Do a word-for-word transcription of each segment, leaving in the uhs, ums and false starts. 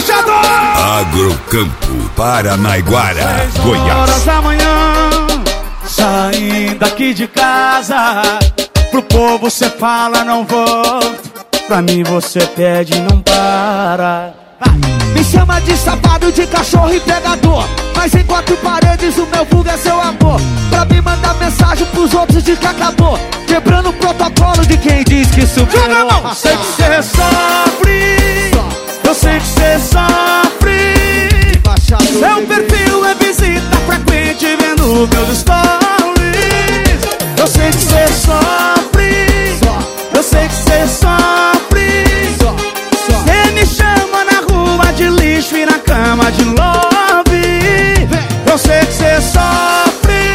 embaixador. Agrocampo, Paranaiguara, Seis Goiás. horas da manhã, saindo aqui de casa. Pro povo cê fala não volto, pra mim você pede e não para. Me chama de safado, de cachorro e pegador, mas em quatro paredes o meu vulgo é seu amor. Pra me mandar mensagem pros outros de que acabou, quebrando o protocolo de quem diz que superou. Eu sei que cê sofre, eu sei que cê sofre. Seu perfil é visita frequente vendo meus stories. Eu sei que cê sofre, eu sei que cê sofre. Cê me chama na rua de lixo e na cama de love. Eu sei que cê sofre.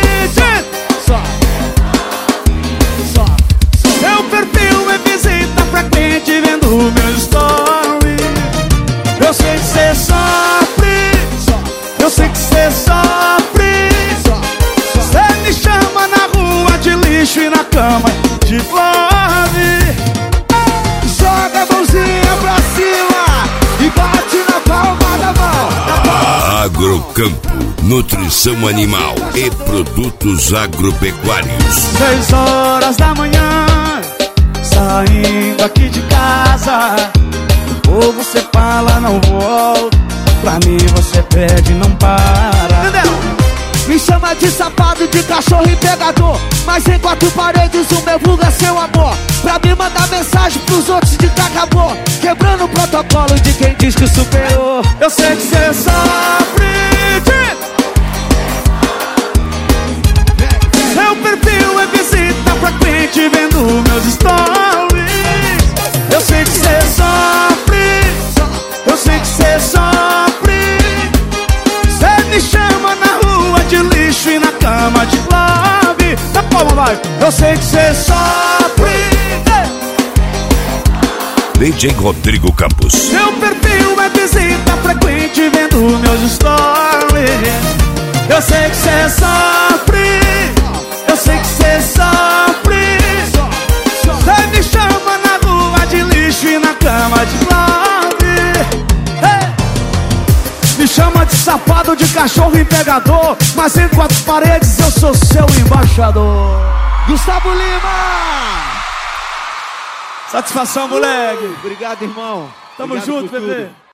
Seu perfil é visita frequente vendo meus stories. Eu sei que cê sofre, eu sei que cê sofre. Cê me chama na rua de lixo e na cama de love. Joga a mãozinha pra cima e bate na palma da mão. Agrocampo, nutrição animal e produtos agropecuários. Seis horas da manhã, saindo aqui de casa. Ou você fala não volto, pra mim você pede e não para. Entendeu? Me chama de safado, de cachorro e pegador, mas em quatro paredes o meu vulgo é seu amor. Pra me mandar mensagem pros outros de que acabou, quebrando o protocolo de quem diz que superou. Eu sei que cê sofre. Seu perfil é visita frequente vendo meus stories. Eu sei que cê sofre, eu sei que cê sofre. Cê me chama na rua de lixo e na cama de love. Da palma vai. Eu sei que cê sofre. D J Rodrigo Campos. Seu perfil é visita frequente vendo meus stories. Eu sei que cê sofre, eu sei que cê sofre. Cê me chama na rua de lixo e na cama de love. Hey! Me chama de safado, de cachorro e pegador, mas em quatro paredes eu sou seu embaixador. Gustavo Lima! Satisfação, moleque. Obrigado, irmão. Tamo Obrigado junto, por bebê. tudo.